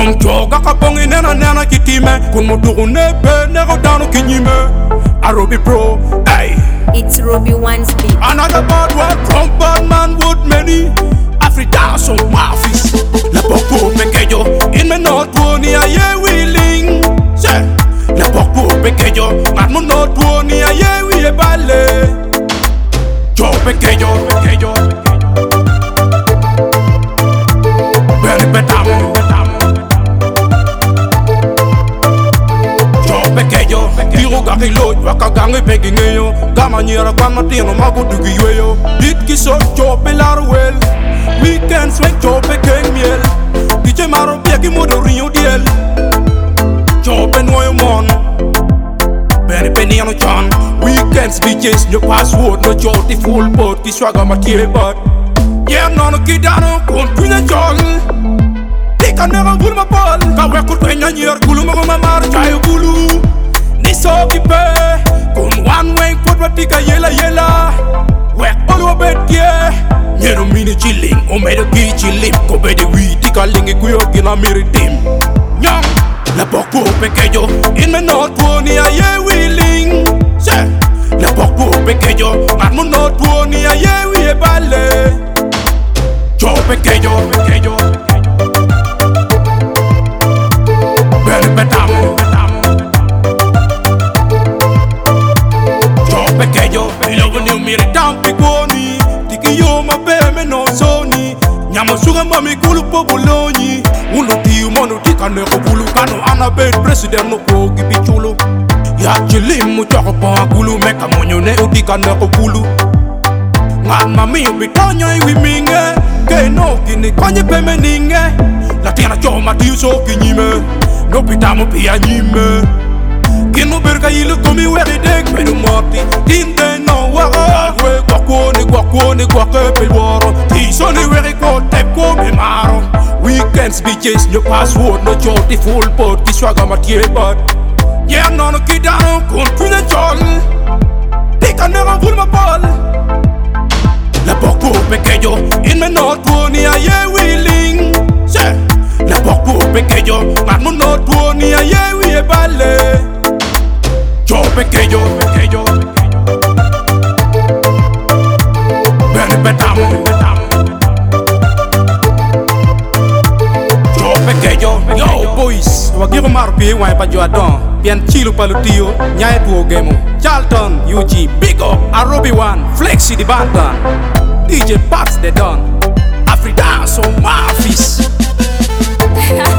joga kapongi nena kitime. Kun mudugu nebe nego dano kinyime. Arobi bro, ay. It's Robbie One's beat. Another bad one from bad man would many. Africa so mafis. Le poco pequeño in me not one ye willing. Say, le poco pequeño, man mo not one ye we balle. Yo pequeño. Very betamo. Yo pequeño, tiro gari loy, waka gangi pegging yo. Gama nyera kwan matino mago dugi yo. Dit kiso yo pelar well. Weekends when yo pekeng miel. DJ maro pieki modo rinyo diel. Yo benoyo mon. Benny penny ano chan. Weekends DJs no password no yo the full boat ki swaga makie but. Yeah no kidano kun kunya jol. Tika nega gulu ma bol. Ka wekul penya nyer gulu ma mar chayo gulu. Ni so kipe. Kun one way kut tika yela. Wek olu bet yeah. Nyero mini chilling, o medo ki chilling. Ko bede wi tika lingi kuyo gina miritim. Nyang, la poco pequeño in me not one ye willing. Say, la poco pequeño, man mo not one ye we balle. Yo pequeño. Bene betamo. Yo pequeño, y luego ni un miritam piconi. Yo ma me no soni. Nyama suga mami kulu po bologni. Uno tiu mono tika ne kulu kano anabe president no ko gibi chulo. Ya chilim mu choko pa kulu meka monyo ne utika ne kulu. Ngan mami bitonyo wi minge. Ke no kini konye pe meninge. La tina choma tiu so kinyime. No pitamo pia nyime. Kino berka ilu komi weri dek menu morti. Tinde no wako. Guacone pel woro. Tisoni weri ko tep ko me maro. Weekends bitches no password no joti full pot ki swaga matie but. Yeah no kidano kun kunya chol. Tika nega gulu ma bol. La poco pequeño in me not one ye willing. Say, la poco pequeño man mo not one ye we balle. Yo pequeño. Bene betamo. Yo pequeño. Yo boys, wagiro marpi wai pa jo adon. Bien chilo palutio, nyai tuo gemo. Charlton, UG, big up, Arobi One, Flexi di Bantan. DJ Pats the Don. Africa so mafis.